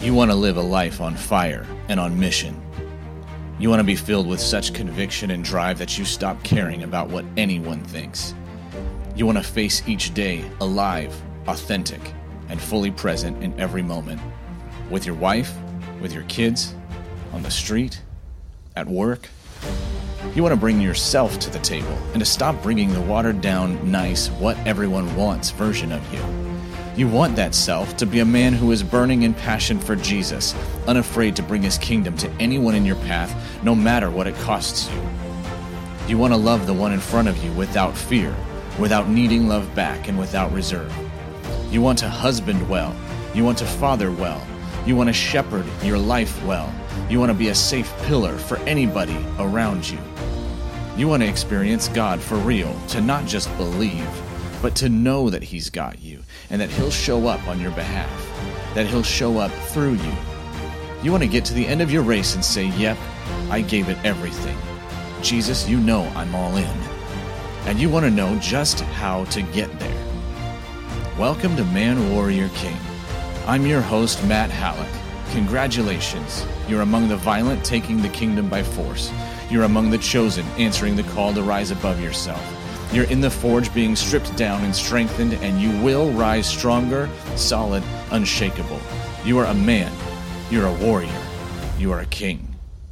You want to live a life on fire and on mission. You want to be filled with such conviction and drive that you stop caring about what anyone thinks. You want to face each day alive, authentic, and fully present in every moment. With your wife, with your kids, on the street, at work. You want to bring yourself to the table and to stop bringing the watered-down, nice, what everyone wants version of you. You want that self to be a man who is burning in passion for Jesus, unafraid to bring his kingdom to anyone in your path, no matter what it costs you. You want to love the one in front of you without fear, without needing love back, and without reserve. You want to husband well. You want to father well. You want to shepherd your life well. You want to be a safe pillar for anybody around you. You want to experience God for real, to not just believe, but to know that he's got you, and that he'll show up on your behalf, that he'll show up through you. You want to get to the end of your race and say, yep, I gave it everything. Jesus, you know I'm all in. And you want to know just how to get there. Welcome to Man Warrior King. I'm your host, Matt Halleck. Congratulations. You're among the violent taking the kingdom by force. You're among the chosen answering the call to rise above yourself. You're in the forge being stripped down and strengthened, and you will rise stronger, solid, unshakable. You are a man. You're a warrior. You are a king.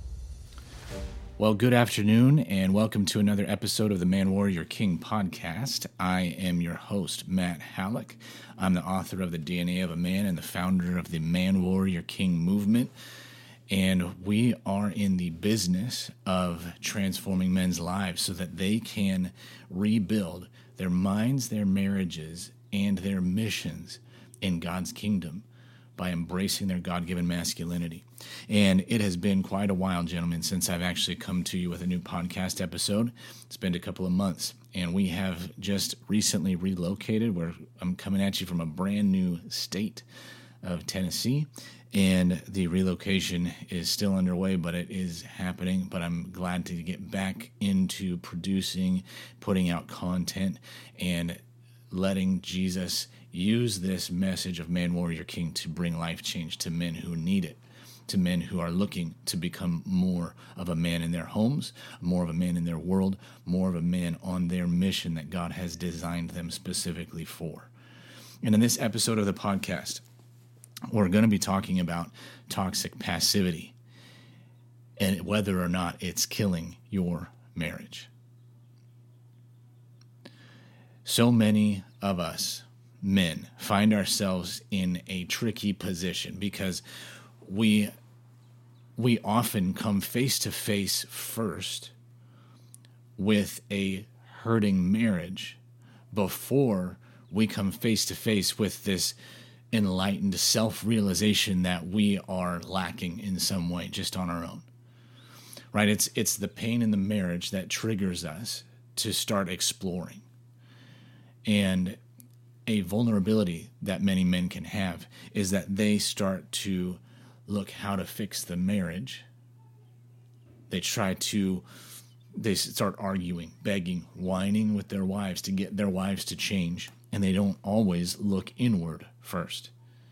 Well, good afternoon, and welcome to another episode of the Man Warrior King podcast. I am your host, Matt Halleck. I'm the author of The DNA of a Man and the founder of the Man Warrior King movement. And we are in the business of transforming men's lives so that they can rebuild their minds, their marriages, and their missions in God's kingdom by embracing their God-given masculinity. And it has been quite a while, gentlemen, since I've actually come to you with a new podcast episode. It's been a couple of months, and we have just recently relocated. I'm coming at you from a brand new state of Tennessee, and the relocation is still underway, but it is happening. But I'm glad to get back into producing, putting out content, and letting Jesus use this message of Man Warrior King to bring life change to men who need it, to men who are looking to become more of a man in their homes, more of a man in their world, more of a man on their mission that God has designed them specifically for. And in this episode of the podcast, we're going to be talking about toxic passivity and whether or not it's killing your marriage. So many of us men find ourselves in a tricky position because we often come face to face first with a hurting marriage before we come face to face with this enlightened self-realization that we are lacking in some way just on our own, right? It's the pain in the marriage that triggers us to start exploring. And a vulnerability that many men can have is that they start to look how to fix the marriage. They start arguing, begging, whining with their wives to get their wives to change. And they don't always look inward first.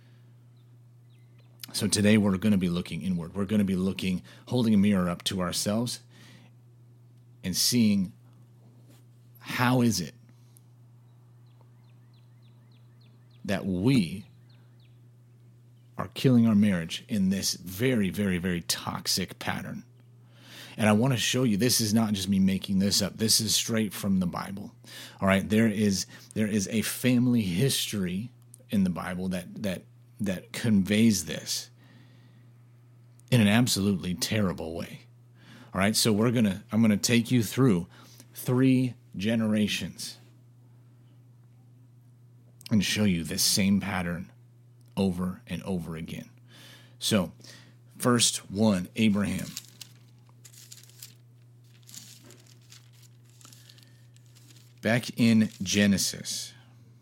So today we're going to be looking inward. We're going to be holding a mirror up to ourselves and seeing how is it that we are killing our marriage in this very, very, very toxic pattern. And I want to show you, this is not just me making this up. This is straight from the Bible. All right, there is a family history in the Bible that conveys this in an absolutely terrible way. All right, so I'm gonna take you through 3 generations and show you this same pattern over and over again. So, first one, Abraham. Back in Genesis,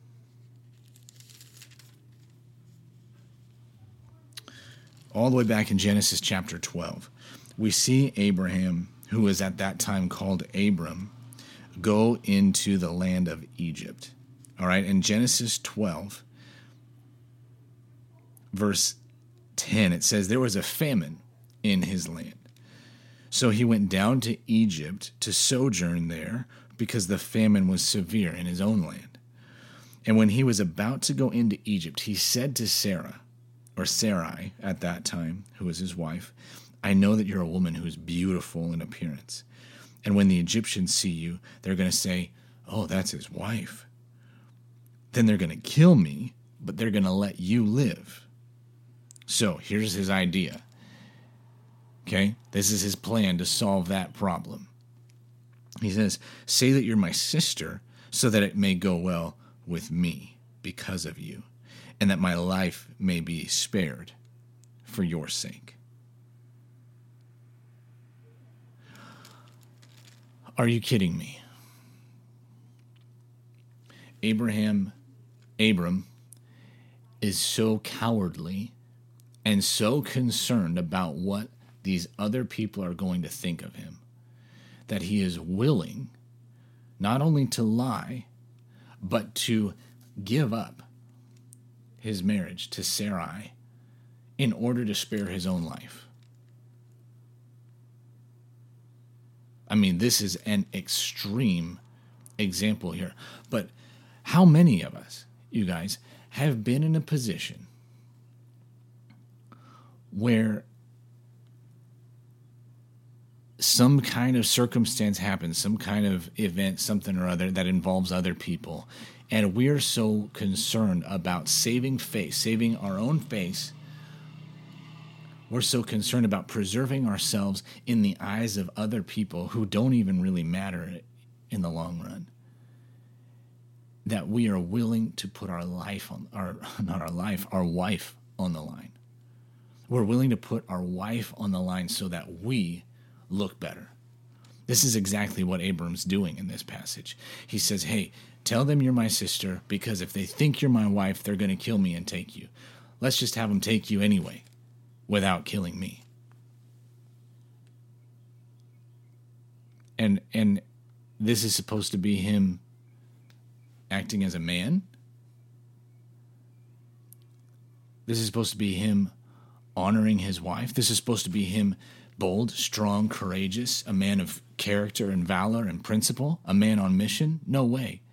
all the way back in Genesis chapter 12, we see Abraham, who was at that time called Abram, go into the land of Egypt. All right, in Genesis 12, verse 10, it says, there was a famine in his land. So he went down to Egypt to sojourn there because the famine was severe in his own land. And when he was about to go into Egypt, he said to Sarah, or Sarai at that time, who was his wife, I know that you're a woman who is beautiful in appearance. And when the Egyptians see you, they're going to say, oh, that's his wife. Then they're going to kill me, but they're going to let you live. So here's his idea. Okay, this is his plan to solve that problem. He says, say that you're my sister so that it may go well with me because of you, and that my life may be spared for your sake. Are you kidding me? Abram is so cowardly and so concerned about what these other people are going to think of him that he is willing not only to lie, but to give up his marriage to Sarai in order to spare his own life. I mean, this is an extreme example here. But how many of us, you guys, have been in a position where some kind of circumstance happens, some kind of event, something or other that involves other people, and we're so concerned about saving face, saving our own face. We're so concerned about preserving ourselves in the eyes of other people who don't even really matter in the long run, that we are willing to put our life on, our wife on the line. We're willing to put our wife on the line so that we look better. This is exactly what Abram's doing in this passage. He says, hey, tell them you're my sister, because if they think you're my wife, they're going to kill me and take you. Let's just have them take you anyway, without killing me. And this is supposed to be him acting as a man. This is supposed to be him honoring his wife. This is supposed to be him bold, strong, courageous, a man of character and valor and principle, a man on mission. No way.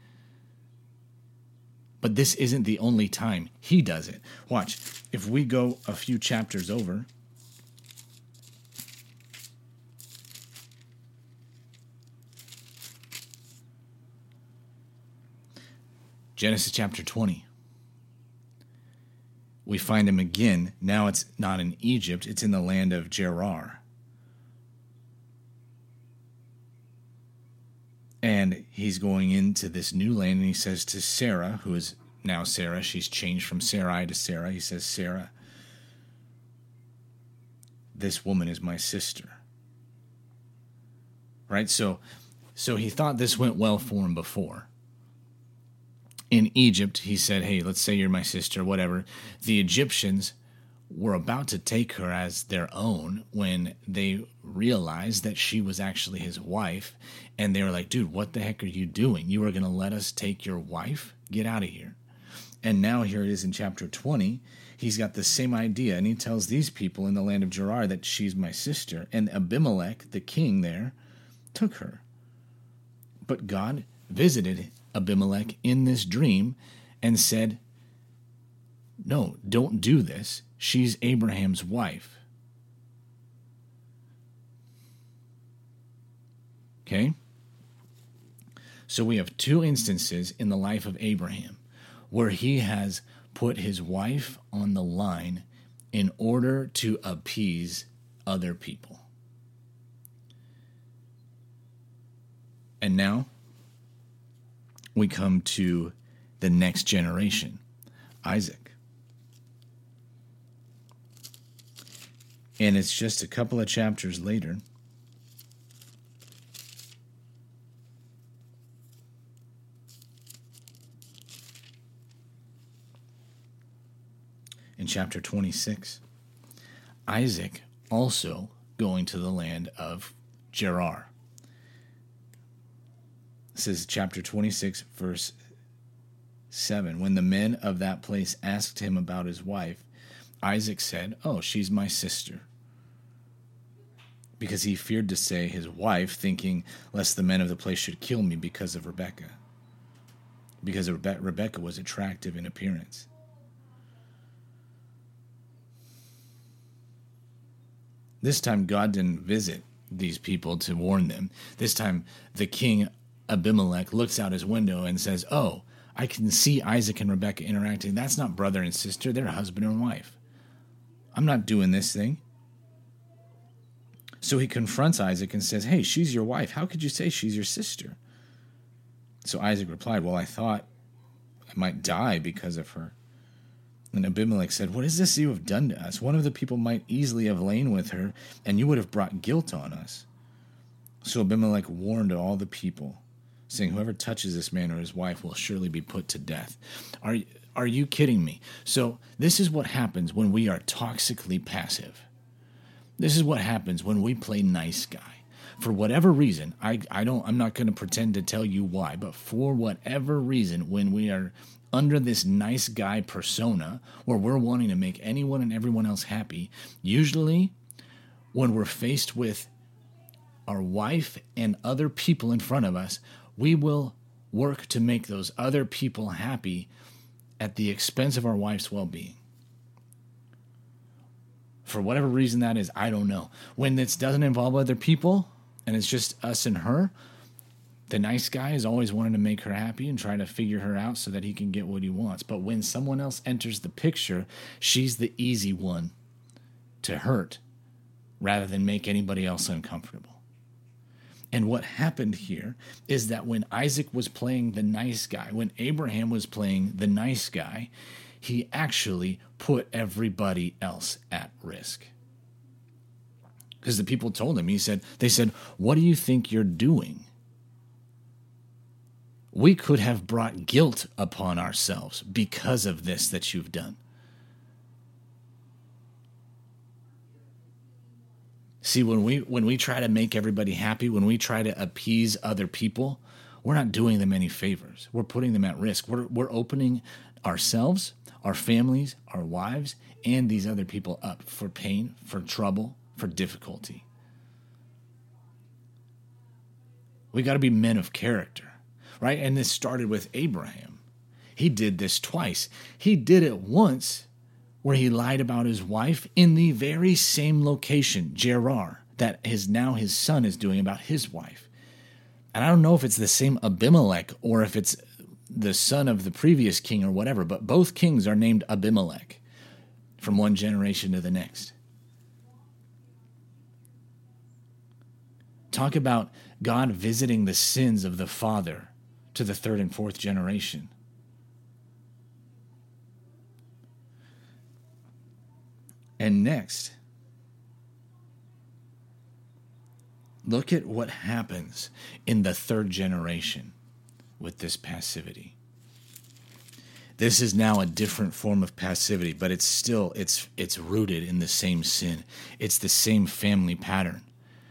But this isn't the only time he does it. Watch. If we go a few chapters over, Genesis chapter 20. We find him again. Now it's not in Egypt, it's in the land of Gerar. And he's going into this new land, and he says to Sarah, who is now Sarah, she's changed from Sarai to Sarah. He says, Sarah, this woman is my sister. Right? So he thought this went well for him before. In Egypt, he said, hey, let's say you're my sister, whatever. The Egyptians were about to take her as their own when they realized that she was actually his wife. And they were like, dude, what the heck are you doing? You are going to let us take your wife? Get out of here. And now here it is in chapter 20. He's got the same idea. And he tells these people in the land of Gerar that she's my sister. And Abimelech, the king there, took her. But God visited Abimelech in this dream and said, no, don't do this. She's Abraham's wife. Okay? So we have two instances in the life of Abraham where he has put his wife on the line in order to appease other people. And now we come to the next generation, Isaac. And it's just a couple of chapters later. In chapter 26, Isaac also going to the land of Gerar. This is chapter 26, verse 7. When the men of that place asked him about his wife, Isaac said, "Oh, she's my sister," because he feared to say his wife, thinking lest the men of the place should kill me because of Rebekah. Because Rebekah was attractive in appearance. This time God didn't visit these people to warn them. This time the king Abimelech looks out his window and says, "Oh, I can see Isaac and Rebekah interacting. That's not brother and sister, they're husband and wife. I'm not doing this thing." So he confronts Isaac and says, "Hey, she's your wife. How could you say she's your sister?" So Isaac replied, "Well, I thought I might die because of her." And Abimelech said, "What is this you have done to us? One of the people might easily have lain with her, and you would have brought guilt on us." So Abimelech warned all the people, saying, "Whoever touches this man or his wife will surely be put to death." Are you kidding me? So this is what happens when we are toxically passive. This is what happens when we play nice guy. For whatever reason, I'm not going to pretend to tell you why, but for whatever reason, when we are under this nice guy persona where we're wanting to make anyone and everyone else happy, usually when we're faced with our wife and other people in front of us, we will work to make those other people happy at the expense of our wife's well-being. For whatever reason that is, I don't know. When this doesn't involve other people and it's just us and her, the nice guy is always wanting to make her happy and try to figure her out so that he can get what he wants. But when someone else enters the picture, she's the easy one to hurt rather than make anybody else uncomfortable. And what happened here is that when Isaac was playing the nice guy, when Abraham was playing the nice guy, he actually put everybody else at risk. Because the people told him, they said, "What do you think you're doing? We could have brought guilt upon ourselves because of this that you've done." See, when we try to make everybody happy, when we try to appease other people, we're not doing them any favors. We're putting them at risk. We're opening ourselves, our families, our wives, and these other people up for pain, for trouble, for difficulty. We got to be men of character, right? And this started with Abraham. He did this twice. He did it once where he lied about his wife in the very same location, Gerar, that now his son is doing about his wife. And I don't know if it's the same Abimelech or if it's the son of the previous king or whatever, but both kings are named Abimelech from one generation to the next. Talk about God visiting the sins of the father to the third and fourth generation. And next, look at what happens in the third generation with this passivity. This is now a different form of passivity, but it's still, it's rooted in the same sin. It's the same family pattern.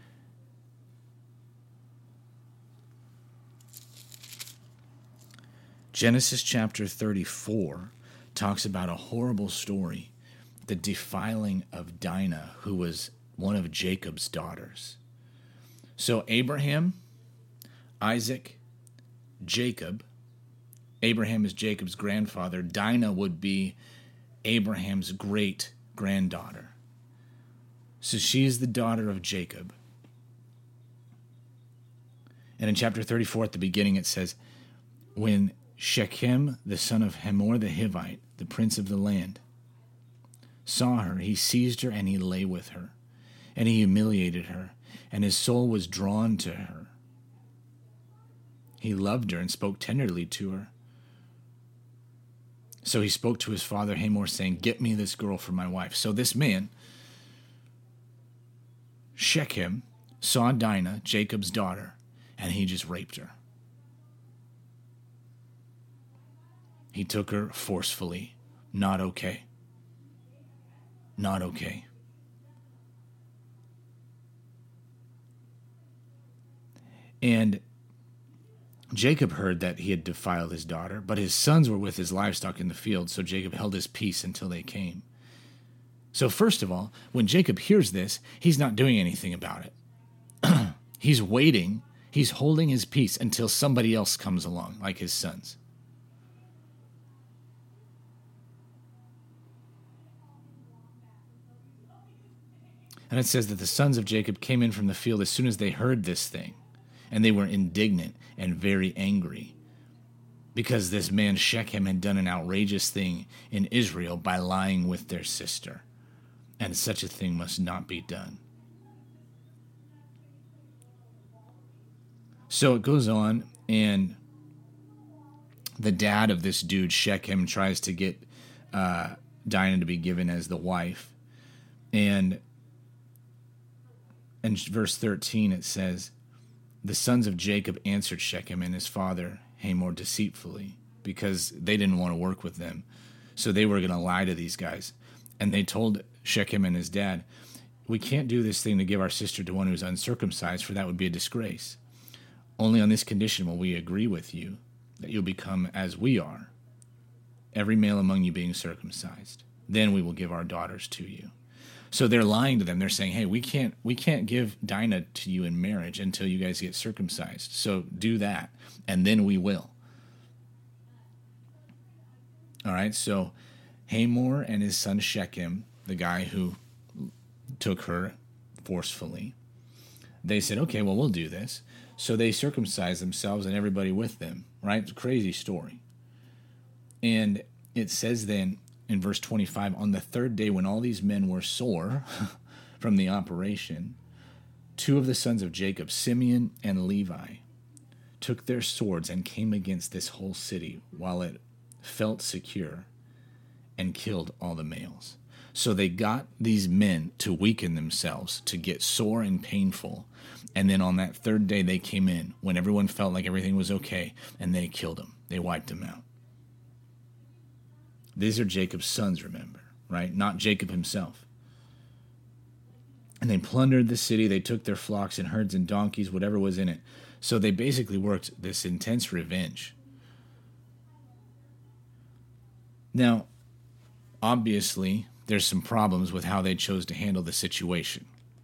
Genesis chapter 34 talks about a horrible story, the defiling of Dinah, who was one of Jacob's daughters. So Abraham, Isaac, Jacob. Abraham is Jacob's grandfather. Dinah would be Abraham's great-granddaughter. So she is the daughter of Jacob. And in chapter 34 at the beginning it says, when Shechem, the son of Hamor the Hivite, the prince of the land, saw her, he seized her and he lay with her, and he humiliated her, and his soul was drawn to her. He loved her and spoke tenderly to her. So he spoke to his father Hamor, saying, "Get me this girl for my wife." So this man, Shechem, saw Dinah, Jacob's daughter, and he just raped her. He took her forcefully. Not okay. Not okay. And Jacob heard that he had defiled his daughter, but his sons were with his livestock in the field, so Jacob held his peace until they came. So first of all, when Jacob hears this, he's not doing anything about it. He's waiting. He's holding his peace until somebody else comes along, like his sons. And it says that the sons of Jacob came in from the field as soon as they heard this thing, and they were indignant and very angry, because this man Shechem had done an outrageous thing in Israel by lying with their sister, and such a thing must not be done. So it goes on, and the dad of this dude, Shechem, tries to get Dinah to be given as the wife. And in verse 13 it says, the sons of Jacob answered Shechem and his father Hamor deceitfully, because they didn't want to work with them. So they were going to lie to these guys. And they told Shechem and his dad, we can't do this thing to give our sister to one who's uncircumcised, for that would be a disgrace. Only on this condition will we agree with you, that you'll become as we are, every male among you being circumcised. Then we will give our daughters to you. So they're lying to them. They're saying, hey, we can't give Dinah to you in marriage until you guys get circumcised. So do that, and then we will. All right, so Hamor and his son Shechem, the guy who took her forcefully, they said, okay, well, we'll do this. So they circumcised themselves and everybody with them, right? It's a crazy story. And it says then in verse 25, on the third day when all these men were sore from the operation, two of the sons of Jacob, Simeon and Levi, took their swords and came against this whole city while it felt secure and killed all the males. So they got these men to weaken themselves, to get sore and painful. And then on that third day, they came in when everyone felt like everything was okay, and they killed them. They wiped them out. These are Jacob's sons, remember, right? Not Jacob himself. And they plundered the city. They took their flocks and herds and donkeys, whatever was in it. So they basically worked this intense revenge. Now, obviously, there's some problems with how they chose to handle the situation.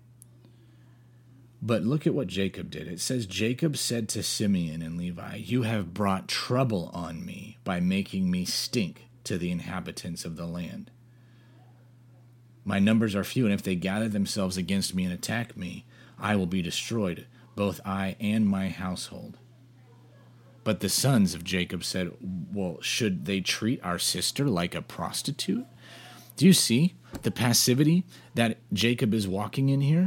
But look at what Jacob did. It says, Jacob said to Simeon and Levi, you have brought trouble on me by making me stink to the inhabitants of the land. My numbers are few, and if they gather themselves against me and attack me, I will be destroyed, both I and my household. But the sons of Jacob said, well, should they treat our sister like a prostitute? Do you see the passivity that Jacob is walking in here?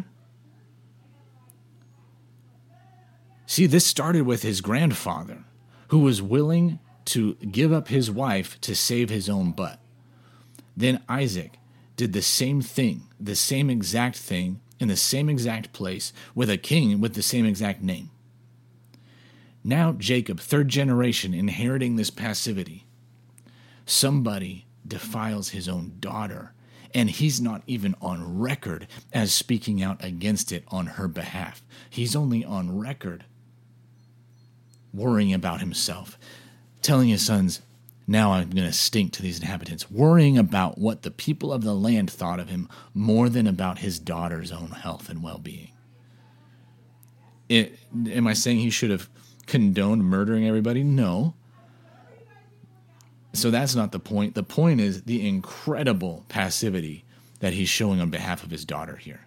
See, this started with his grandfather, who was willing to give up his wife to save his own butt. Then Isaac did the same thing, the same exact thing, in the same exact place, with a king with the same exact name. Now Jacob, third generation, inheriting this passivity. Somebody defiles his own daughter, and he's not even on record as speaking out against it on her behalf. He's only on record worrying about himself, telling his sons, now I'm going to stink to these inhabitants, worrying about what the people of the land thought of him more than about his daughter's own health and well-being. Am I saying he should have condoned murdering everybody? No. So that's not the point. The point is the incredible passivity that he's showing on behalf of his daughter here.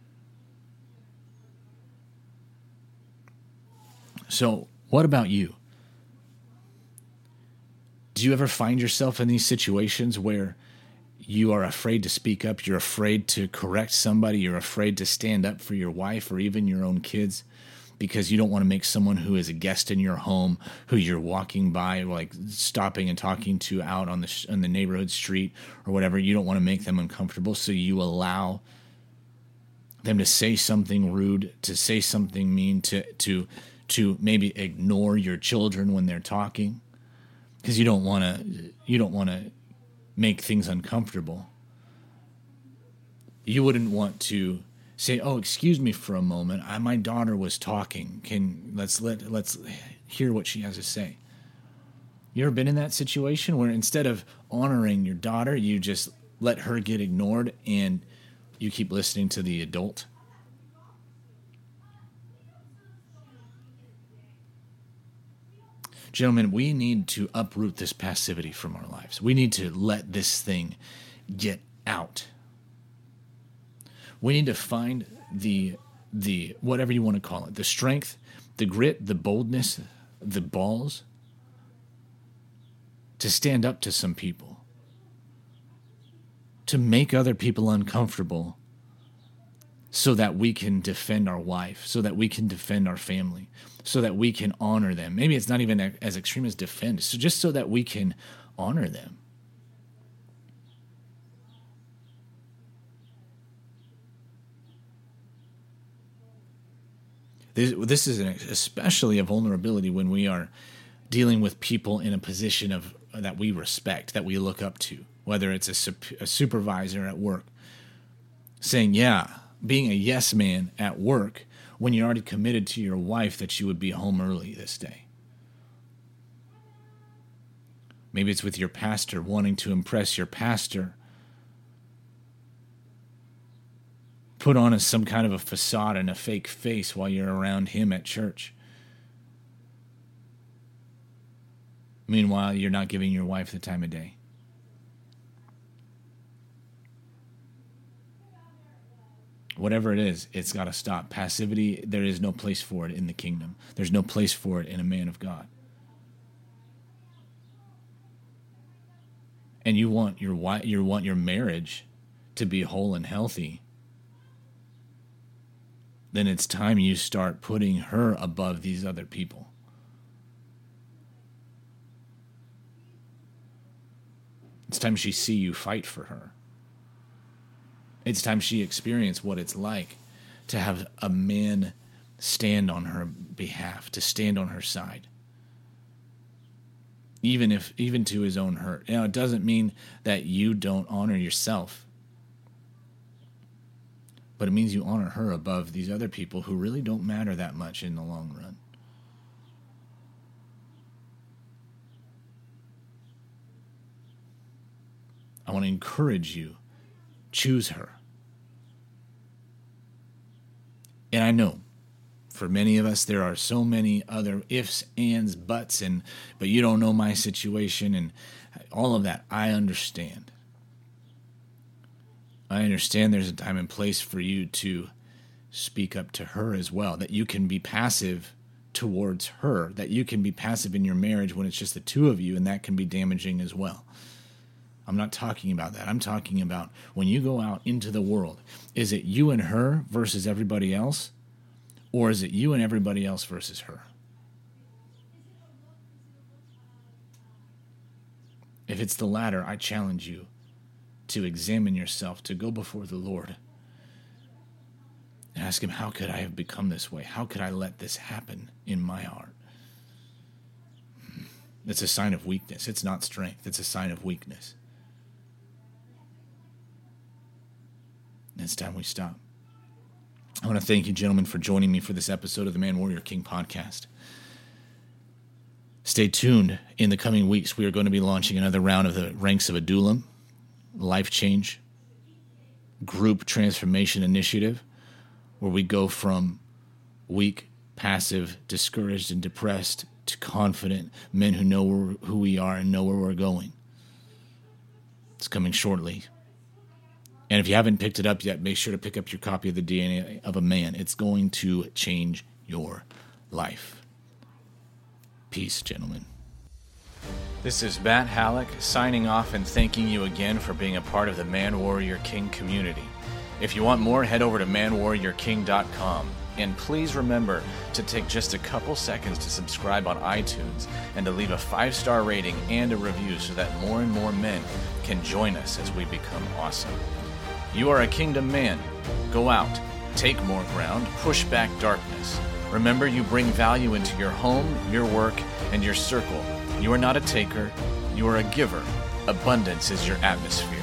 So what about you? Do you ever find yourself in these situations where you are afraid to speak up, you're afraid to correct somebody, you're afraid to stand up for your wife or even your own kids because you don't want to make someone who is a guest in your home, who you're walking by, like stopping and talking to out on the neighborhood street or whatever, you don't want to make them uncomfortable, so you allow them to say something rude, to say something mean, to maybe ignore your children when they're talking, because you don't want to make things uncomfortable. You wouldn't want to say, "Oh, excuse me for a moment. My daughter was talking. Let's hear what she has to say." You ever been in that situation where instead of honoring your daughter, you just let her get ignored and you keep listening to the adult? Gentlemen, we need to uproot this passivity from our lives. We need to let this thing get out. We need to find the whatever you want to call it, the strength, the grit, the boldness, the balls to stand up to some people, to make other people uncomfortable so that we can defend our wife, so that we can defend our family, so that we can honor them. Maybe it's not even as extreme as defend, so just so that we can honor them. This is especially a vulnerability when we are dealing with people in a position of that we respect, that we look up to, whether it's a supervisor at work, saying, being a yes man at work when you're already committed to your wife that you would be home early this day. Maybe it's with your pastor, wanting to impress your pastor. Put on some kind of a facade and a fake face while you're around him at church. Meanwhile, you're not giving your wife the time of day. Whatever it is, it's got to stop. Passivity, there is no place for it in the kingdom. There's no place for it in a man of God. And you want your marriage to be whole and healthy, then it's time you start putting her above these other people. It's time she see you fight for her. It's time she experience what it's like to have a man stand on her behalf, to stand on her side. Even to his own hurt. Now, it doesn't mean that you don't honor yourself, but it means you honor her above these other people who really don't matter that much in the long run. I want to encourage you, choose her. And I know, for many of us, there are so many other ifs, ands, buts, but you don't know my situation and all of that. I understand. I understand there's a time and place for you to speak up to her as well, that you can be passive towards her, that you can be passive in your marriage when it's just the two of you, and that can be damaging as well. I'm not talking about that. I'm talking about when you go out into the world, is it you and her versus everybody else, or is it you and everybody else versus her? If it's the latter, I challenge you to examine yourself, to go before the Lord and ask him, how could I have become this way? How could I let this happen in my heart? It's a sign of weakness. It's not strength. It's a sign of weakness. And it's time we stop. I want to thank you, gentlemen, for joining me for this episode of the Man Warrior King podcast. Stay tuned. In the coming weeks, we are going to be launching another round of the Ranks of Adullam Life Change Group Transformation Initiative, where we go from weak, passive, discouraged, and depressed to confident men who know who we are and know where we're going. It's coming shortly. And if you haven't picked it up yet, make sure to pick up your copy of The DNA of a Man. It's going to change your life. Peace, gentlemen. This is Matt Halleck signing off and thanking you again for being a part of the Man Warrior King community. If you want more, head over to manwarriorking.com. And please remember to take just a couple seconds to subscribe on iTunes and to leave a 5-star rating and a review so that more and more men can join us as we become awesome. You are a kingdom man. Go out, take more ground, push back darkness. Remember, you bring value into your home, your work, and your circle. You are not a taker, you are a giver. Abundance is your atmosphere.